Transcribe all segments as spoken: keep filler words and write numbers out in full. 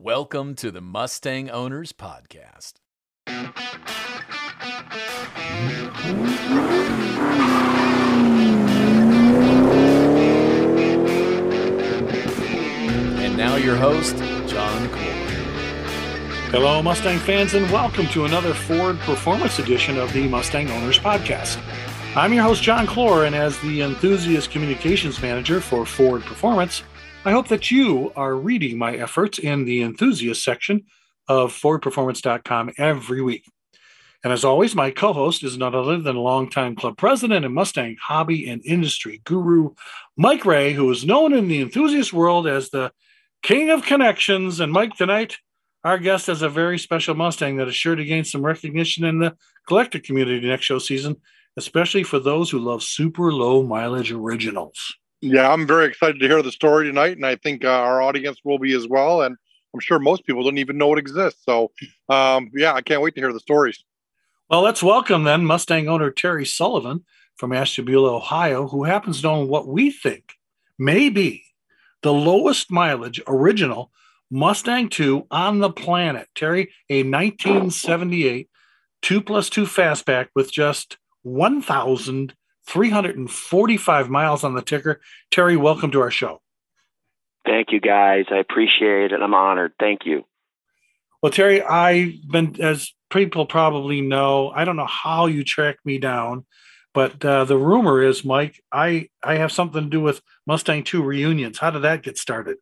Welcome to the Mustang Owners Podcast. And now your host, John Clore. Hello, Mustang fans, and welcome to another Ford Performance edition of the Mustang Owners Podcast. I'm your host, John Clore, and as the Enthusiast Communications Manager for Ford Performance, I hope that you are reading my efforts in the Enthusiast section of Ford Performance dot com every week. And as always, my co-host is none other than longtime club president and Mustang hobby and industry guru, Mike Ray, who is known in the enthusiast world as the King of Connections. And Mike, tonight, our guest has a very special Mustang that is sure to gain some recognition in the collector community next show season, especially for those who love super low mileage originals. Yeah, I'm very excited to hear the story tonight, and I think uh, our audience will be as well. And I'm sure most people don't even know it exists. So, um, yeah, I can't wait to hear the stories. Well, let's welcome then Mustang owner Terry Sullivan from Ashtabula, Ohio, who happens to own what we think may be the lowest mileage original Mustang two on the planet. Terry, a nineteen seventy-eight two plus two fastback with just one thousand three hundred forty-five miles on the ticker. Terry, welcome to our show. Thank you, guys. I appreciate it. I'm honored. Thank you. Well, Terry, I've been, as people probably know, I don't know how you tracked me down, but uh, the rumor is, Mike, I, I have something to do with Mustang two reunions. How did that get started?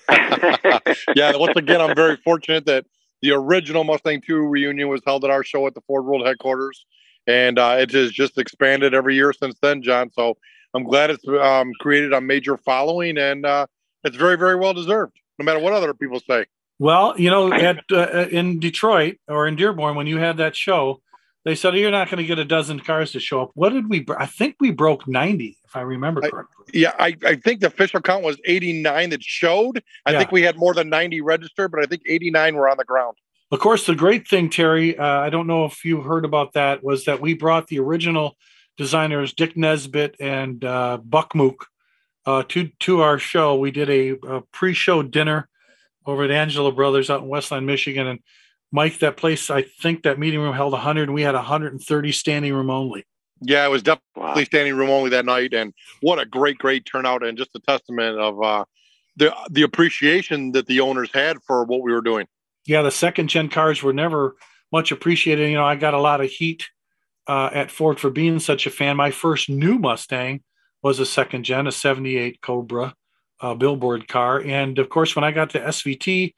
Yeah, once again, I'm very fortunate that the original Mustang two reunion was held at our show at the Ford World headquarters. And uh, it has just expanded every year since then, John. So I'm glad it's um, created a major following, and uh, it's very, very well deserved, no matter what other people say. Well, you know, at uh, in Detroit or in Dearborn, when you had that show, they said, you're not going to get a dozen cars to show up. What did we, I think we broke ninety, if I remember correctly. I, yeah, I, I think the official count was eighty-nine that showed. I yeah. think we had more than ninety registered, but I think eighty-nine were on the ground. Of course, the great thing, Terry, uh, I don't know if you heard about that, was that we brought the original designers, Dick Nesbitt and uh, Buck Mook, uh, to, to our show. We did a, a pre-show dinner over at Angela Brothers out in Westland, Michigan. And Mike, that place, I think that meeting room held one hundred, and we had one hundred thirty standing room only. Yeah, it was definitely Wow. standing room only that night. And what a great, great turnout, and just a testament of uh, the the appreciation that the owners had for what we were doing. Yeah, the second-gen cars were never much appreciated. You know, I got a lot of heat uh, at Ford for being such a fan. My first new Mustang was a second-gen, a seventy-eight Cobra uh, billboard car. And, of course, when I got to S V T,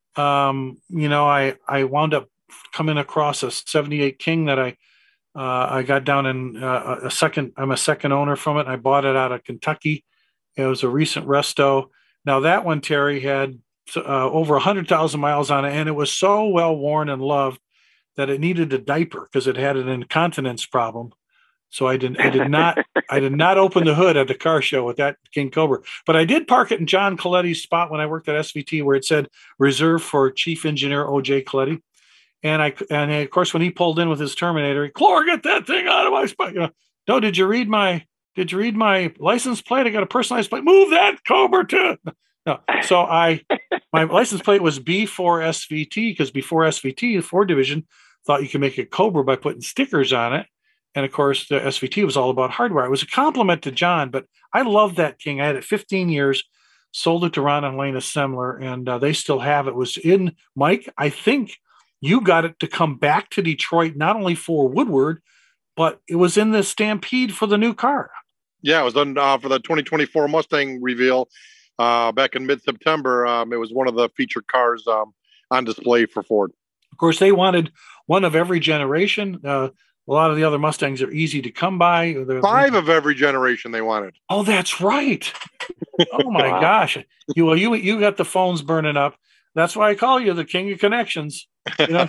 um, you know, I, I wound up coming across a seventy-eight King that I uh, I got down in uh, a second – I'm a second owner from it. I bought it out of Kentucky. It was a recent resto. Now, that one, Terry, had – Uh, over one hundred thousand miles on it, and it was so well worn and loved that it needed a diaper because it had an incontinence problem. So I didn't, I did not, I did not open the hood at the car show with that King Cobra, but I did park it in John Coletti's spot when I worked at S V T, where it said reserved for Chief Engineer O J Coletti. And I, and of course, when he pulled in with his Terminator, he, Clore, get that thing out of my spot. You know, no, did you read my, did you read my license plate? I got a personalized plate. Move that Cobra to. No, so I, my license plate was B four S V T, because before S V T, the Ford division thought you could make a Cobra by putting stickers on it. And of course, the S V T was all about hardware. It was a compliment to John, but I love that King. I had it fifteen years, sold it to Ron and Lena Semler, and uh, they still have it. It was in, Mike, I think you got it to come back to Detroit, not only for Woodward, but it was in the Stampede for the new car. Yeah, it was done uh, for the twenty twenty-four Mustang reveal. Uh, back in mid-September, um, it was one of the featured cars um, on display for Ford. Of course, they wanted one of every generation. Uh, a lot of the other Mustangs are easy to come by. They're, Five of every generation they wanted. Oh, that's right. Oh, my Wow. gosh. You, well, you, you got the phones burning up. That's why I call you the King of Connections. You know?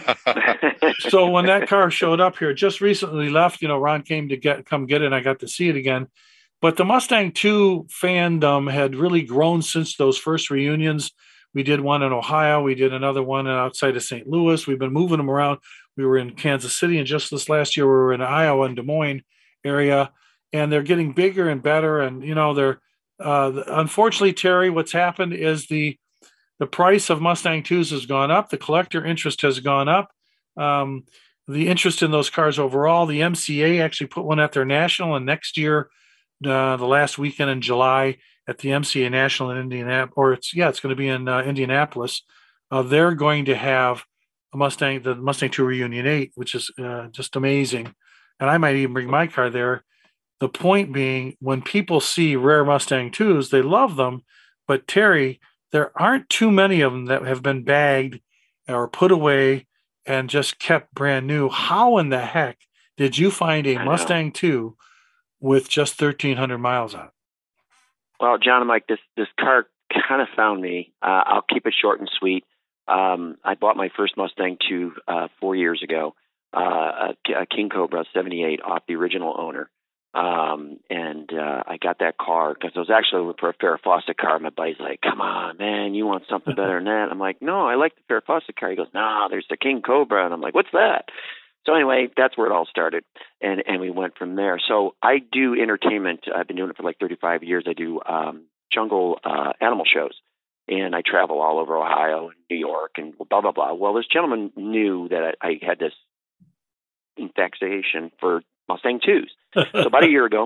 So when that car showed up here, just recently left, you know, Ron came to get come get it, and I got to see it again. But the Mustang two fandom had really grown since those first reunions. We did one in Ohio. We did another one outside of Saint Louis. We've been moving them around. We were in Kansas City, and just this last year we were in Iowa and Des Moines area. And they're getting bigger and better. And, you know, they're uh, unfortunately, Terry, what's happened is the the price of Mustang twos has gone up. The collector interest has gone up. Um, the interest in those cars overall. The M C A actually put one at their national, and next year, uh, the last weekend in July at the M C A National in Indianapolis, or it's yeah, it's going to be in uh, Indianapolis. Uh, they're going to have a Mustang, the Mustang two Reunion eight, which is uh, just amazing. And I might even bring my car there. The point being, when people see rare Mustang twos, they love them. But Terry, there aren't too many of them that have been bagged or put away and just kept brand new. How in the heck did you find a Mustang two with just thirteen hundred miles on it? Well, John and Mike, this, this car kind of found me. Uh, I'll keep it short and sweet. Um, I bought my first Mustang two uh, four years ago, uh, a, a King Cobra seventy-eight off the original owner. Um, and uh, I got that car because I was actually looking for a Farrah Fawcett car. My buddy's like, come on, man, you want something better than that? I'm like, no, I like the Farrah Fawcett car. He goes, no, there's the King Cobra. And I'm like, what's that? So anyway, that's where it all started. And, and we went from there. So I do entertainment. I've been doing it for like thirty-five years. I do um, jungle uh, animal shows. And I travel all over Ohio and New York and blah, blah, blah. Well, this gentleman knew that I, I had this infatuation for Mustang twos. So about a year ago,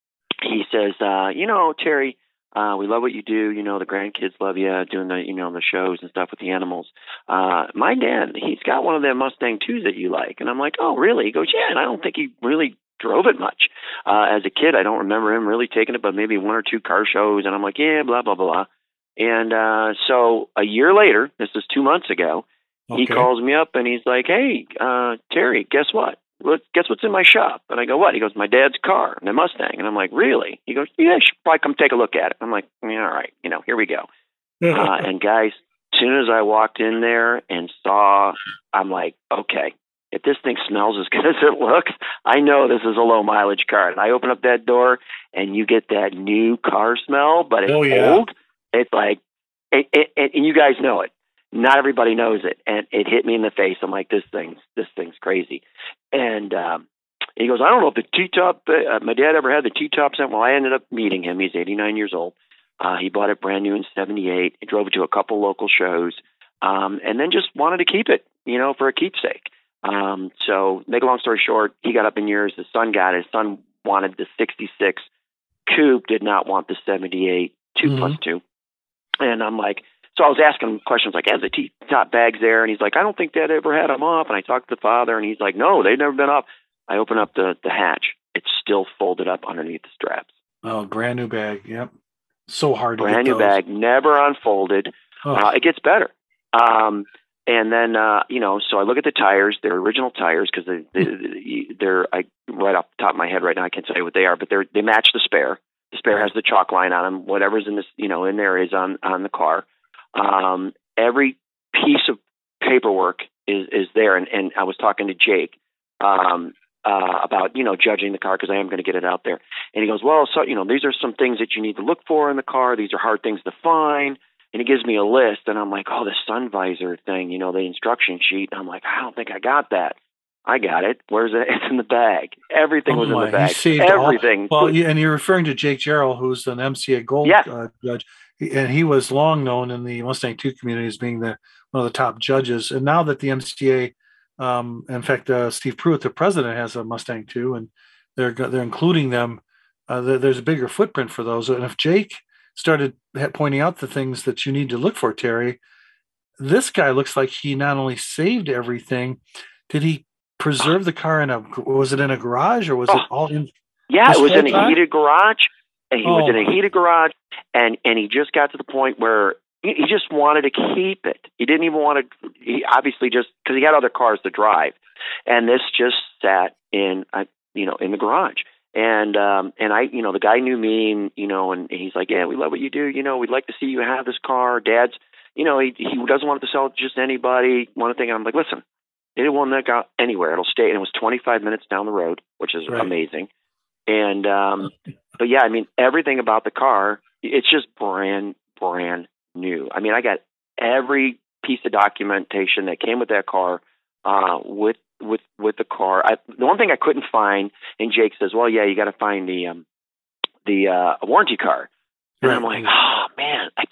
he says, uh, you know, Terry, uh, we love what you do. You know, the grandkids love you doing the, you know, the shows and stuff with the animals. Uh, my dad, he's got one of them Mustang twos that you like. And I'm like, oh, really? He goes, yeah. And I don't think he really drove it much. Uh, as a kid, I don't remember him really taking it, but maybe one or two car shows. And I'm like, yeah, blah, blah, blah. And uh, so a year later, this is two months ago, okay. He calls me up and he's like, hey, uh, Terry, guess what? What, guess what's in my shop? And I go, what? He goes, my dad's car, the Mustang. And I'm like, really? He goes, yeah, you should probably come take a look at it. I'm like, yeah, all right, you know, here we go. uh, and guys, as soon as I walked in there and saw, I'm like, okay, if this thing smells as good as it looks, I know this is a low mileage car. And I open up that door and you get that new car smell, but it's oh, yeah. old. It's like, it, it, it, and you guys know it. Not everybody knows it, and it hit me in the face. I'm like, this thing's this thing's crazy. And um, he goes, I don't know if the T-top. Uh, my dad ever had the T-top set. Well, I ended up meeting him. He's eighty-nine years old. Uh, he bought it brand new in seventy-eight. He drove it to a couple local shows, um, and then just wanted to keep it, you know, for a keepsake. Um, so, make a long story short, he got up in years. His son got it. His son wanted the sixty-six coupe. Did not want the seventy-eight two mm-hmm. plus two. And I'm like. So I was asking him questions like, has the T-top bags there? And he's like, I don't think Dad ever had them off. And I talked to the father, and he's like, no, they've never been off. I open up the, the hatch. It's still folded up underneath the straps. Oh, brand new bag. Yep. So hard to brand get new those. Bag, never unfolded. Oh. Uh, it gets better. Um, and then, uh, you know, so I look at the tires. They're original tires because they, they, they're I, right off the top of my head right now. I can't tell you what they are, but they're they match the spare. The spare has the chalk line on them. Whatever's in this, you know, in there is on on the car. Um, every piece of paperwork is, is there. And, and I was talking to Jake, um, uh, about, you know, judging the car because I am going to get it out there. And he goes, well, so, you know, these are some things that you need to look for in the car. These are hard things to find. And he gives me a list and I'm like, oh, the sun visor thing, you know, the instruction sheet. And I'm like, I don't think I got that. I got it. Where's it? It's in the bag. Everything oh was my, in the bag. Everything. All, well, and you're referring to Jake Jarrell, who's an M C A Gold yeah. uh, judge. And he was long known in the Mustang two community as being the one of the top judges. And now that the M C A, um, in fact, uh, Steve Pruitt, the president, has a Mustang two, and they're they're including them. Uh, there's a bigger footprint for those. And if Jake started pointing out the things that you need to look for, Terry, this guy looks like he not only saved everything. Did he preserve the car in a? Was it in a garage or was oh, it all in? Yeah, it was in a heated garage. And he oh. was in a heated garage, and, and he just got to the point where he, he just wanted to keep it. He didn't even want to, he obviously just, because he had other cars to drive. And this just sat in, uh, you know, in the garage. And, um, and I, you know, the guy knew me, and, you know, and he's like, yeah, we love what you do. You know, we'd like to see you have this car. Dad's, you know, he, he doesn't want it to sell it to just anybody. One thing, I'm like, listen, it won't go anywhere. It'll stay. And it was twenty-five minutes down the road, which is right. amazing. And, um, but yeah, I mean, everything about the car, it's just brand, brand new. I mean, I got every piece of documentation that came with that car, uh, with, with, with the car. I, the one thing I couldn't find, and Jake says, well, yeah, you got to find the, um, the, uh, warranty card. And right. I'm like, oh man, I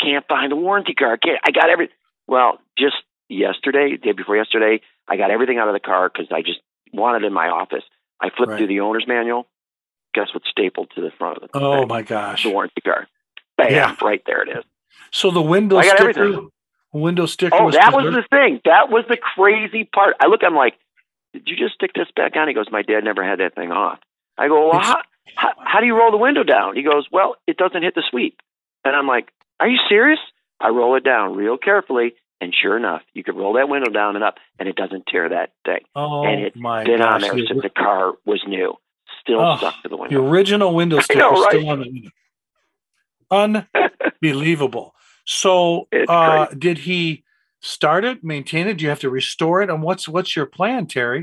can't find the warranty card. I, can't, I got everything. Well, just yesterday, day before yesterday, I got everything out of the car because I just wanted it in my office. I flipped Right. through the owner's manual. Guess what's stapled to the front of the Oh thing? my gosh. The warranty card. Bam, Yeah. right there it is. So the window I got sticker, everything. window sticker. Oh, was that was preserved? the thing. That was the crazy part. I look, I'm like, did you just stick this back on? He goes, my dad never had that thing off. I go, well, It's- how, how, how do you roll the window down? He goes, well, it doesn't hit the sweep. And I'm like, are you serious? I roll it down real carefully. And sure enough, you could roll that window down and up, and it doesn't tear that thing. Oh and it's my been on gosh. there The- since the car was new. Still Oh, stuck to the The window. original window sticker know, right? still on the window. Unbelievable. So, It's uh, crazy. did he start it, maintain it? Do you have to restore it? And what's what's your plan, Terry?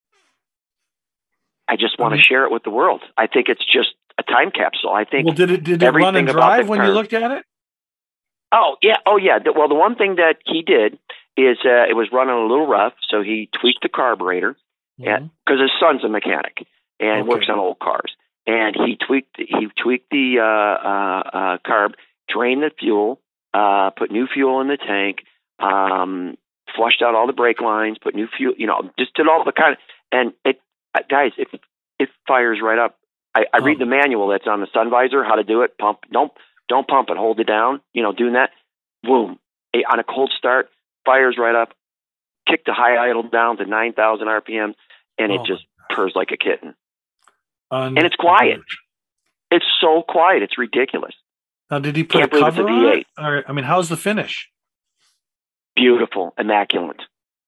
I just want I to mean- share it with the world. I think it's just a time capsule. I think Well, did it did it run and everything about drive the when you car- looked at it? Oh yeah, oh yeah. The- Well, the one thing that he did is uh, it was running a little rough, so he tweaked the carburetor because Mhm. his son's a mechanic and Okay. works on old cars, and he tweaked he tweaked the uh, uh, uh, carb, drained the fuel, uh, put new fuel in the tank, um, flushed out all the brake lines, put new fuel, you know, just did all the kind of, and it, uh, guys, it it fires right up. I, I read Oh. the manual that's on the sun visor, how to do it. Pump, don't don't pump it, hold it down. You know, doing that, boom, a, on a cold start, fires right up. Kick the high idle down to nine thousand R P M, and it Oh, just purrs like a kitten. Un- And it's quiet. It's so quiet, it's ridiculous. Now, did he put Can't a believe it's a cover on V it? eight. Or, I mean, how's the finish? Beautiful, immaculate.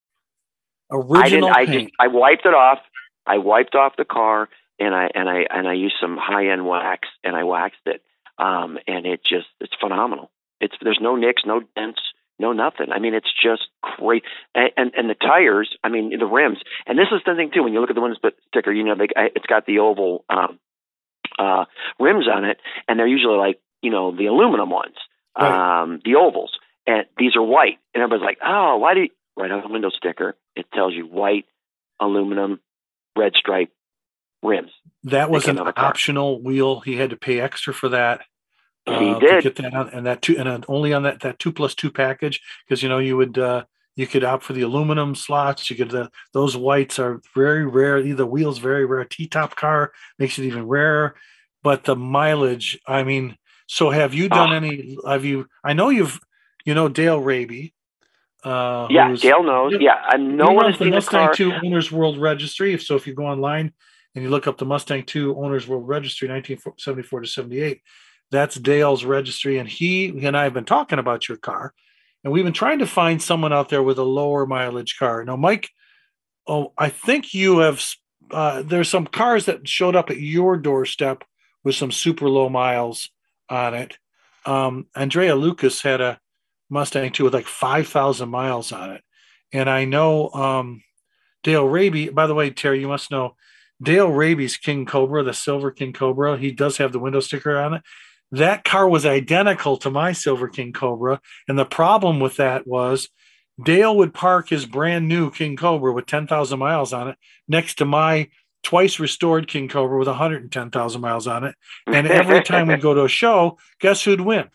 I Original didn't. I paint. just I wiped it off. I wiped off the car, and I and I and I used some high end wax, and I waxed it. Um, and it just it's phenomenal. It's there's no nicks, no dents, no nothing. I mean, it's just great. And and, and the tires. I mean, the rims. And this is the thing too. When you look at the window sticker, you know, they, it's got the oval um, uh, rims on it, and they're usually like you know the aluminum ones, Right. um, the ovals, and these are white. And everybody's like, oh, why do you? Right on the window sticker, it tells you white, aluminum, red stripe rims. That was They an came on the car. optional wheel. He had to pay extra for that. He uh, did. to get that on, and that two, and uh, only on that that two plus two package, because you know you would uh, you could opt for the aluminum slots. You could uh, those whites are very rare. The wheels very rare. T-top car makes it even rarer. But the mileage, I mean, so have you done Oh. any? Have you? I know you've, you know, Dale Raby. Uh, Yeah, who's- Dale knows. Yep. Yeah, and no he one runs has the seen the Mustang car. two Owners World Registry. If so, if you go online and you look up the Mustang two Owners World Registry, nineteen seventy-four to seventy-eight, that's Dale's registry. And he and I have been talking about your car, and we've been trying to find someone out there with a lower mileage car. Now, Mike, oh, I think you have. Uh, there's some cars that showed up at your doorstep with some super low miles on it. Um, Andrea Lucas had a Mustang two with like five thousand miles on it. And I know um, Dale Raby, by the way, Terry, you must know Dale Raby's King Cobra, the silver King Cobra. He does have the window sticker on it. That car was identical to my silver King Cobra. And the problem with that was Dale would park his brand new King Cobra with ten thousand miles on it next to my twice restored King Cobra with one hundred ten thousand miles on it. And every time we go to a show, guess who'd win?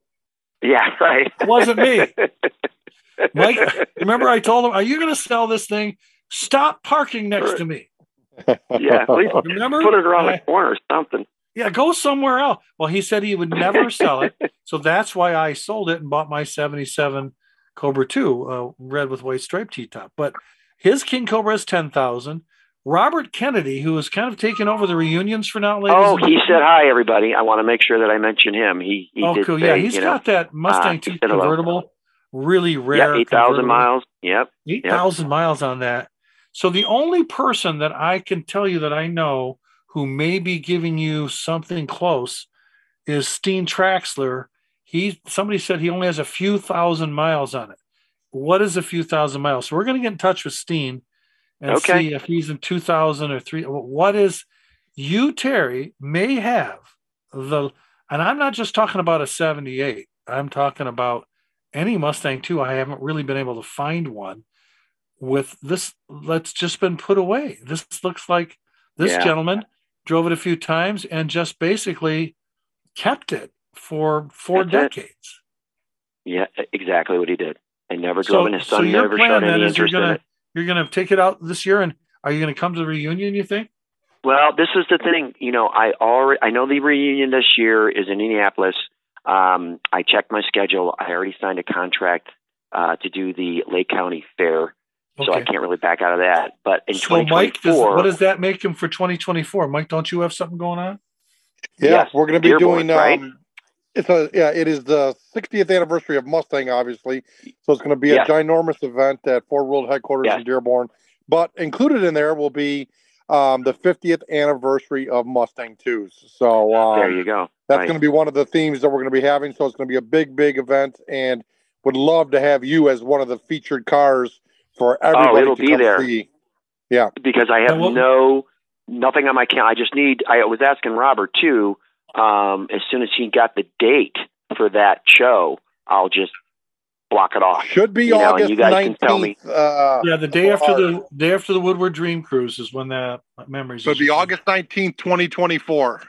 Yeah, right. It wasn't me. Mike, remember I told him, are you going to sell this thing? Stop parking next to me. Yeah, at least Remember? put it around I- the corner or something. Yeah, go somewhere else. Well, he said he would never sell it. So that's why I sold it and bought my seventy-seven Cobra two, uh, red with white striped T-top. But his King Cobra is ten thousand. Robert Kennedy, who has kind of taken over the reunions for now, ladies Oh, and he gentlemen. said hi, everybody. I want to make sure that I mention him. He he Oh, did cool. say, Yeah, he's you got know, that Mustang uh, two he said hello. convertible, really rare. yeah, eight thousand convertible. miles. Yep. eight thousand miles on that. So the only person that I can tell you that I know who may be giving you something close is Steen Traxler. He somebody said he only has a few thousand miles on it. What is a few thousand miles? So we're going to get in touch with Steen and Okay. see if he's in two thousand or three. What is you, Terry, may have the, and I'm not just talking about a seventy-eight. I'm talking about any Mustang two. I haven't really been able to find one with this. That's just been put away. This looks like this Yeah. gentleman drove it a few times and just basically kept it for four That's it. decades. Yeah, exactly what he did. I never So, drove, and his so son your never plan showed then any is you're interest in gonna it. you're gonna take it out this year, and are you gonna come to the reunion? You think? Well, this is the thing. You know, I already I know the reunion this year is in Indianapolis. Um, I checked my schedule. I already signed a contract uh, to do the Lake County Fair, so I Okay. can't really back out of that. But in So, Mike, does, 2024, what does that make him for twenty twenty-four? Mike, don't you have something going on? Yeah, yes, we're going to be Dearborn, doing. right? Um, it's a yeah. It is the sixtieth anniversary of Mustang, obviously. So it's going to be Yes. a ginormous event at Ford World headquarters Yes. in Dearborn. But included in there will be um, the fiftieth anniversary of Mustang twos. So um, There you go. that's Right. going to be one of the themes that we're going to be having. So it's going to be a big, big event, and would love to have you as one of the featured cars for everybody Oh, it'll to be come there. see. Yeah, Because I have Yeah, well- no nothing on my calendar. I just need. I was asking Robert too. Um, as soon as he got the date for that show, I'll just block it off. should be You know, and August you guys can tell me. nineteenth. Uh, Yeah, the day after our- the day after the Woodward Dream Cruise is when the memories. So it'd be August nineteenth, twenty twenty-four.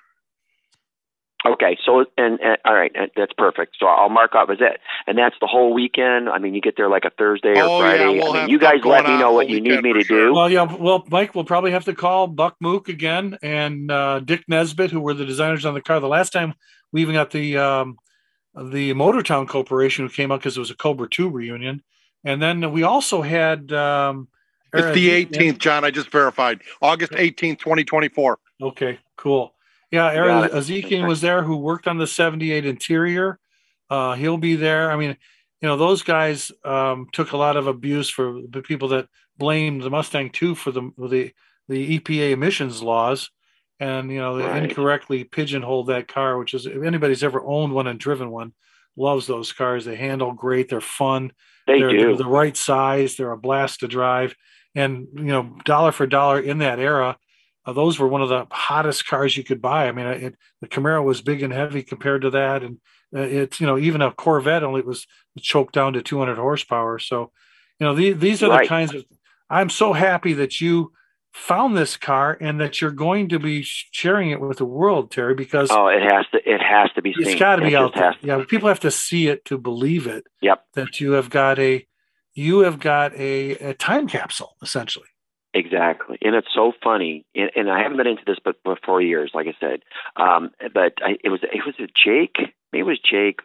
Okay, so and, and all right, and that's perfect. So I'll mark up as it, and that's the whole weekend. I mean, you get there like a Thursday or Oh, yeah, Friday. we'll I mean, have you stuff guys let going me on know what all you need weekend me for to sure. do. Well, yeah. Well, Mike will probably have to call Buck Mook again and uh, Dick Nesbitt, who were the designers on the car. The last time we even got the um, the Motortown Corporation, who came out because it was a Cobra two reunion, and then we also had. Um, It's Eric- the eighteenth, John. I just verified. August eighteenth, twenty twenty-four. Okay, cool. Yeah, Got Eric it. Ezekiel Okay. was there, who worked on the seventy-eight interior. Uh, he'll be there. I mean, you know, those guys um, took a lot of abuse for the people that blamed the Mustang two for the the the E P A emissions laws, and you know, they Right. incorrectly pigeonholed that car. Which is, if anybody's ever owned one and driven one, loves those cars. They handle great. They're fun. They they're, do. they're the right size. They're a blast to drive. And you know, dollar for dollar in that era, uh, those were one of the hottest cars you could buy. I mean, it, the Camaro was big and heavy compared to that, and uh, it's you know, even a Corvette only was choked down to two hundred horsepower. So, you know, the, these are Right. the kinds of. I'm so happy that you found this car and that you're going to be sharing it with the world, Terry, because Oh, it has to. It has to be seen. it's got to It be just out there. has to. Yeah, people have to see it to believe it. Yep. That you have got a, you have got a, a time capsule essentially. Exactly, and it's so funny. And, and I haven't been into this, but for four years, like I said. Um, but I, it was it was a Jake. Maybe it was Jake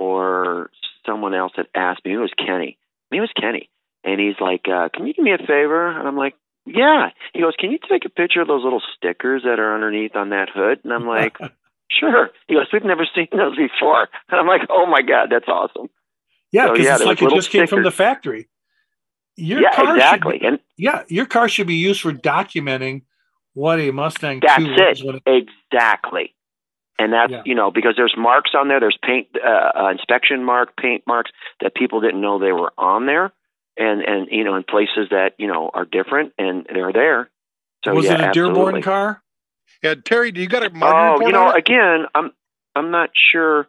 or someone else that asked me. Maybe it was Kenny. Maybe it was Kenny. And he's like, uh, "Can you do me a favor?" And I'm like, "Yeah." He goes, "Can you take a picture of those little stickers that are underneath on that hood?" And I'm like, "Sure." He goes, "We've never seen those before." And I'm like, "Oh my god, that's awesome." Yeah, So, because yeah, it's there like was it just came from little the factory. Your Yeah, car should exactly. be- And yeah, your car should be used for documenting what a Mustang That's two it. was. When it Exactly. And that's, Yeah. you know, because there's marks on there, there's paint, uh, uh, inspection mark, paint marks that people didn't know they were on there. And, and, you know, in places that, you know, are different and they're there. So, was yeah, it a Dearborn absolutely. car? Yeah, Terry, do you got a margin Oh, report you know, on it? again, I'm, I'm not sure.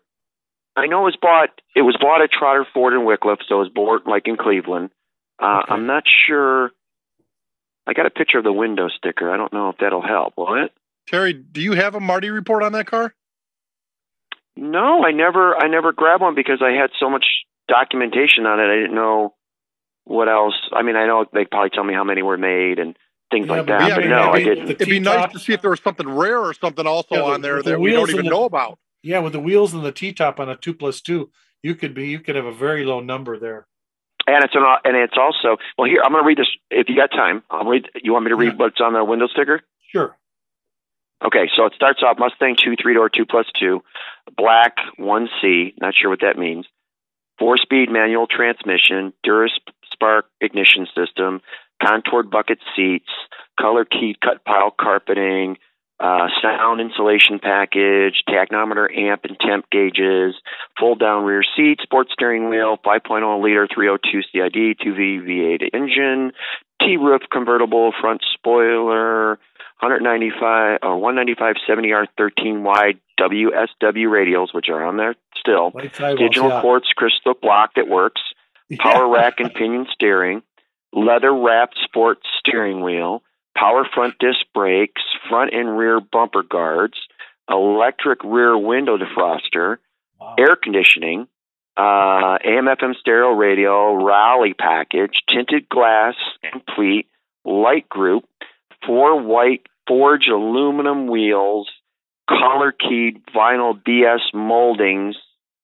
I know it was bought, it was bought at Trotter Ford in Wickliffe. So it was bought like in Cleveland. Uh, Okay. I'm not sure. I got a picture of the window sticker. I don't know if that'll help. Will it? Terry, do you have a Marty report on that car? No, I never I never grabbed one because I had so much documentation on it. I didn't know what else. I mean, I know they probably tell me how many were made and things Yeah, like but that, yeah, but but no, I it'd didn't. The It'd be T-top. nice to see if there was something rare or something also Yeah, the- on there with the that we don't wheels even and the- know about. Yeah, with the wheels and the T-top on a two plus two, you could be you could have a very low number there. And it's an, and it's also, well, here, I'm going to read this if you got time. I'll read. You want me to read Yeah. what's on the window sticker? Sure. Okay, so it starts off Mustang two, three door, two plus two, black, one C, not sure what that means, four speed manual transmission, Duraspark ignition system, contoured bucket seats, color keyed cut pile carpeting, uh, sound insulation package, tachometer, amp and temp gauges, fold down rear seat, sports steering wheel, five point oh liter three oh two C I D, two V V eight engine, T-roof convertible, front spoiler, one ninety-five or one ninety-five seventy R thirteen wide W S W radials, which are on there still. Light sidewalls, Digital yeah. quartz crystal block that works. Power Yeah. rack and pinion steering. Leather wrapped sport steering wheel. Power front disc brakes. Front and rear bumper guards. Electric rear window defroster. Wow. Air conditioning. uh, A M F M stereo radio, Raleigh package, tinted glass, complete, light group, four white forged aluminum wheels, collar keyed vinyl B S moldings,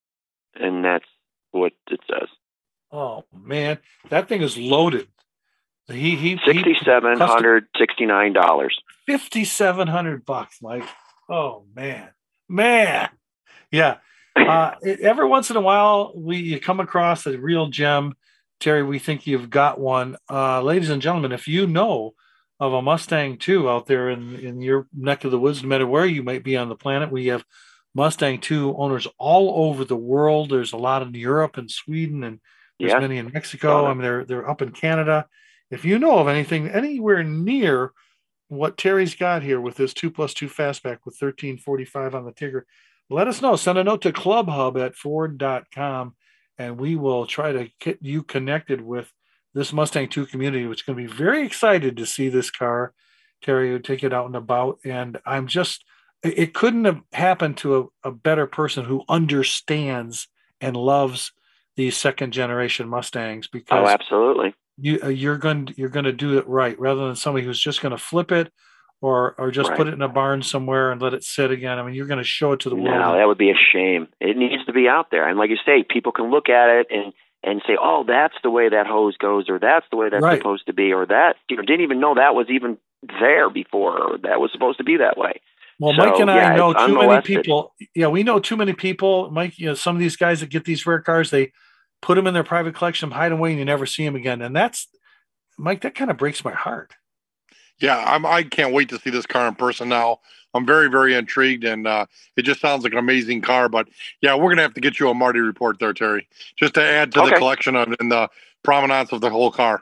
and that's what it says. Oh man, that thing is loaded. He he sixty-seven hundred sixty-nine dollars. Fifty-seven hundred bucks, Mike. Oh man, man, yeah. Uh, every once in a while, we you come across a real gem, Terry. We think you've got one, uh, ladies and gentlemen. If you know of a Mustang two out there in, in your neck of the woods, no matter where you might be on the planet. We have Mustang two owners all over the world. There's a lot in Europe and Sweden, and there's yeah. many in Mexico. I mean, they're they're up in Canada. If you know of anything anywhere near what Terry's got here with this two plus two fastback with thirteen forty-five on the Tigger, let us know. Send a note to clubhub at ford dot com, and we will try to get you connected with this Mustang two community, which is going to be very excited to see this car. Terry would take it out and about. And I'm just, it couldn't have happened to a, a better person who understands and loves these second generation Mustangs, because oh, absolutely. You, you're going, you're going to do it right, rather than somebody who's just going to flip it or, or just right. put it in a barn somewhere and let it sit again. I mean, you're going to show it to the no, world. No, that would be a shame. It needs to be out there. And like you say, people can look at it and, and say, oh, that's the way that hose goes, or that's the way that's right. supposed to be, or that, you know, didn't even know that was even there before, or that was supposed to be that way. Well, so, Mike and yeah, I know too many unmolested. people. Yeah, we know too many people. Mike, you know, some of these guys that get these rare cars, they put them in their private collection, hide them away, and you never see them again. And that's, Mike, that kind of breaks my heart. Yeah, I'm, I can't wait to see this car in person now. I'm very, very intrigued, and uh, it just sounds like an amazing car. But, yeah, we're going to have to get you a Marty report there, Terry, just to add to okay. the collection of, and the provenance of the whole car.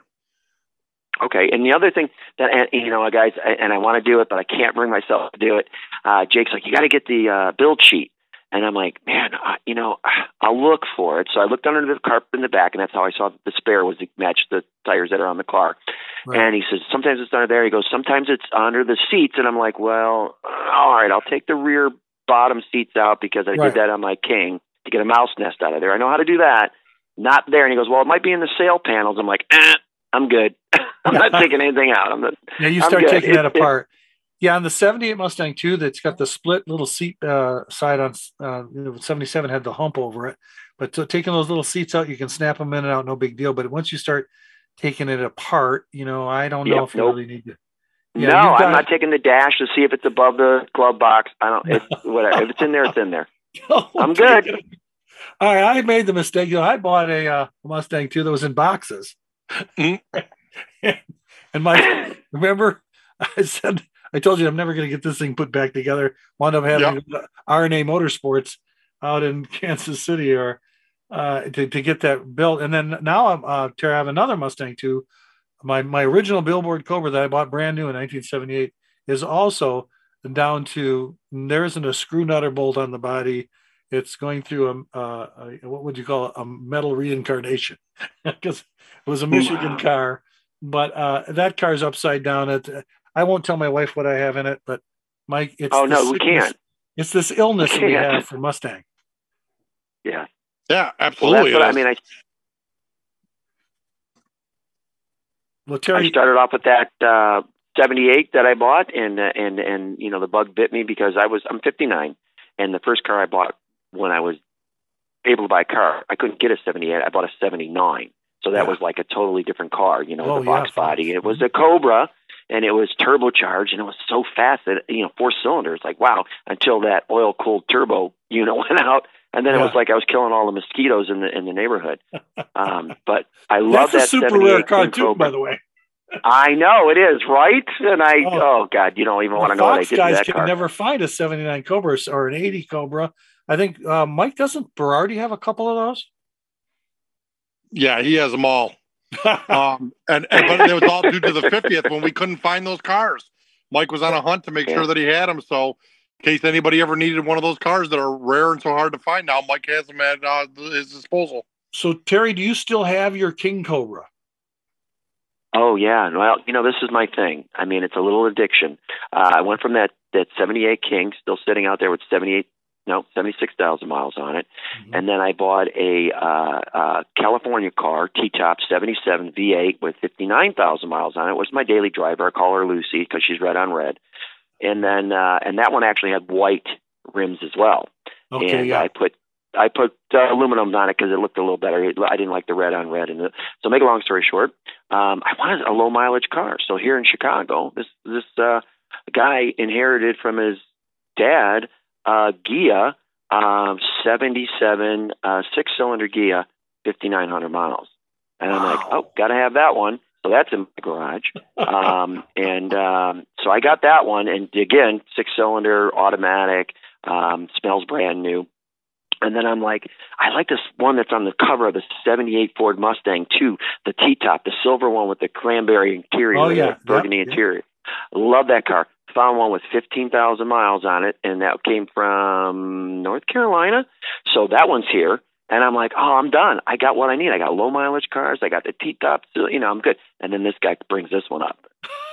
Okay, and the other thing that, you know, guys, and I want to do it, but I can't bring myself to do it. Uh, Jake's like, you got to get the uh, build sheet. And I'm like, man, I, you know, I'll look for it. So I looked under the carpet in the back, and that's how I saw the spare was to match the tires that are on the car. Right. And he says, sometimes it's under there. He goes, sometimes it's under the seats. And I'm like, well, all right, I'll take the rear bottom seats out, because I right. did that on my King to get a mouse nest out of there. I know how to do that. Not there. And he goes, well, it might be in the sail panels. I'm like, eh, I'm good. I'm not taking anything out. I'm not, yeah, you start taking that apart. Yeah, on the seventy-eight Mustang two, that's got the split little seat uh, side on, uh, you know, seventy-seven had the hump over it. But so taking those little seats out, you can snap them in and out, no big deal. But once you start taking it apart, you know, I don't know yep, if you nope. really need to. Yeah, no, got, I'm not taking the dash to see if it's above the glove box. I don't, it's, whatever. If it's in there, it's in there. Oh, I'm good. All right, I made the mistake. You know, I bought a uh, Mustang two that was in boxes. Mm-hmm. And my, remember, I said, I told you I'm never going to get this thing put back together. Wound up having yep. R N A Motorsports out in Kansas City, or uh, to, to get that built. And then now I'm uh, Terry, I have another Mustang too. My my original Billboard Cobra that I bought brand new in nineteen seventy-eight is also down to, there isn't a screw nut or bolt on the body. It's going through a, uh, a what would you call it? A metal reincarnation, because it was a Michigan wow. car. But uh, that car's upside down. It, I won't tell my wife what I have in it, but Mike, it's oh no, sickness, we can't. It's this illness we, we have for Mustang. Yeah, yeah, absolutely. Well, that's what, I mean, I. Well, Terry, I started off with that uh, seventy-eight that I bought, and uh, and and you know the bug bit me, because I was I'm fifty-nine, and the first car I bought when I was able to buy a car, I couldn't get a seventy-eight. I bought a seventy-nine, so that yeah. was like a totally different car. You know, oh, the box yeah, body. It was a Cobra. And it was turbocharged, and it was so fast that, you know, four cylinders, like, wow, until that oil-cooled turbo unit went out. And then yeah. it was like I was killing all the mosquitoes in the in the neighborhood. Um, but I love that That's a super rare car, too, by the way. I know, it is, right? And I, oh, oh God, you don't even well, want to know what I did to that car. Fox guys can never find a seventy-nine Cobra or an eighty Cobra. I think, uh, Mike, doesn't Berardi have a couple of those? Yeah, he has them all. um, and, and but it was all due to the fiftieth when we couldn't find those cars. Mike was on a hunt to make yeah. sure that he had them. So in case anybody ever needed one of those cars that are rare and so hard to find now, Mike has them at uh, his disposal. So Terry, do you still have your King Cobra? Oh yeah. Well, you know, this is my thing. I mean, it's a little addiction. Uh, I went from that, that seventy-eight King, still sitting out there with seventy-eight no, seventy-six thousand miles on it. Mm-hmm. And then I bought a uh, uh, California car, T-top seventy-seven V eight with fifty-nine thousand miles on it. It was my daily driver. I call her Lucy because she's red on red. And then uh, and that one actually had white rims as well. Okay, and yeah. I put I put uh, aluminum on it because it looked a little better. I didn't like the red on red. And so, make a long story short, um, I wanted a low mileage car. So here in Chicago, this this uh, guy inherited from his dad uh, Ghia um, seventy-seven uh, six cylinder Ghia, fifty-nine hundred miles, and I'm wow. like, oh, gotta have that one. So that's in my garage. Um, and um, so I got that one, and again, six cylinder automatic, um, smells brand new. And then I'm like, I like this one that's on the cover of the seventy-eight Ford Mustang too, the T-top, the silver one with the cranberry interior, oh, yeah. burgundy yep, interior. Yep. Love that car. Found one with fifteen thousand miles on it, and that came from North Carolina. So that one's here. And I'm like, oh, I'm done. I got what I need. I got low mileage cars. I got the T-top. You know, I'm good. And then this guy brings this one up.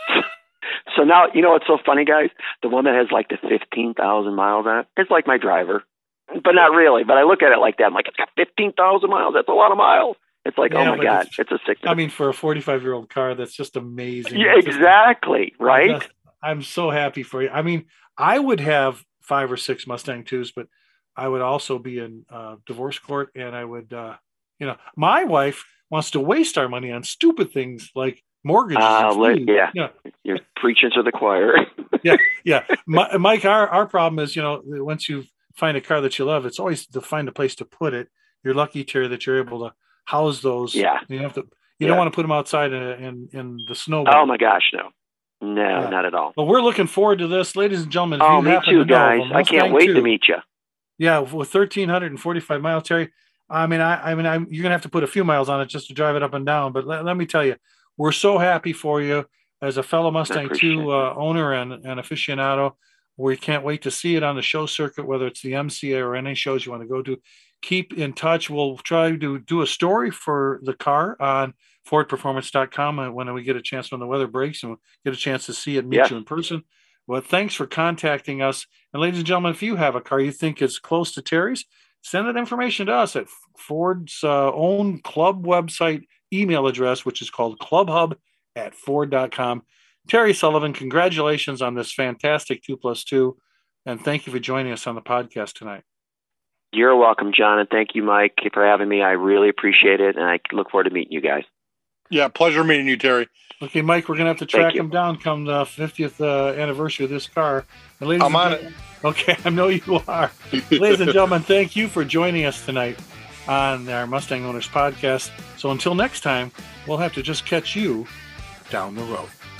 So now, you know what's so funny, guys? The one that has like the fifteen thousand miles on it, it's like my driver. But not really. But I look at it like that. I'm like, it's got fifteen thousand miles. That's a lot of miles. It's like, yeah, oh, my God, it's, it's a sickness. I mean, for a forty-five-year-old car, that's just amazing. Yeah, exactly, just, right? I'm, just, I'm so happy for you. I mean, I would have five or six Mustang twos, but I would also be in uh, divorce court, and I would, uh, you know, my wife wants to waste our money on stupid things like mortgages. Uh, let, yeah. yeah, you're preaching to the choir. yeah, yeah. My, Mike, our, our problem is, you know, once you find a car that you love, it's always to find a place to put it. You're lucky, Terry, that you're able to house those. Yeah. You have to. You yeah. don't want to put them outside in in, in the snow. Oh my gosh, no, no, yeah. not at all. Well, we're looking forward to this, ladies and gentlemen. Oh, you me too, to guys. know, I can't wait two, to meet you. Yeah, with one thousand three hundred forty-five miles, Terry. I mean, I, I mean, I'm, you're gonna have to put a few miles on it just to drive it up and down. But let, let me tell you, we're so happy for you as a fellow Mustang two uh, owner and, and aficionado. We can't wait to see it on the show circuit, whether it's the M C A or any shows you want to go to. Keep in touch. We'll try to do a story for the car on Ford Performance dot com when we get a chance when the weather breaks and we'll get a chance to see it, meet yeah. you in person. Well, thanks for contacting us. And ladies and gentlemen, if you have a car you think is close to Terry's, send that information to us at Ford's uh, own club website email address, which is called clubhub at Ford dot com. Terry Sullivan, congratulations on this fantastic two plus two. And thank you for joining us on the podcast tonight. You're welcome, John. And thank you, Mike, for having me. I really appreciate it. And I look forward to meeting you guys. Yeah, pleasure meeting you, Terry. Okay, Mike, we're going to have to track him down come the fiftieth uh, anniversary of this car. And ladies I'm and on it. Okay, I know you are. Ladies and gentlemen, thank you for joining us tonight on our Mustang Owners Podcast. So until next time, we'll have to just catch you down the road.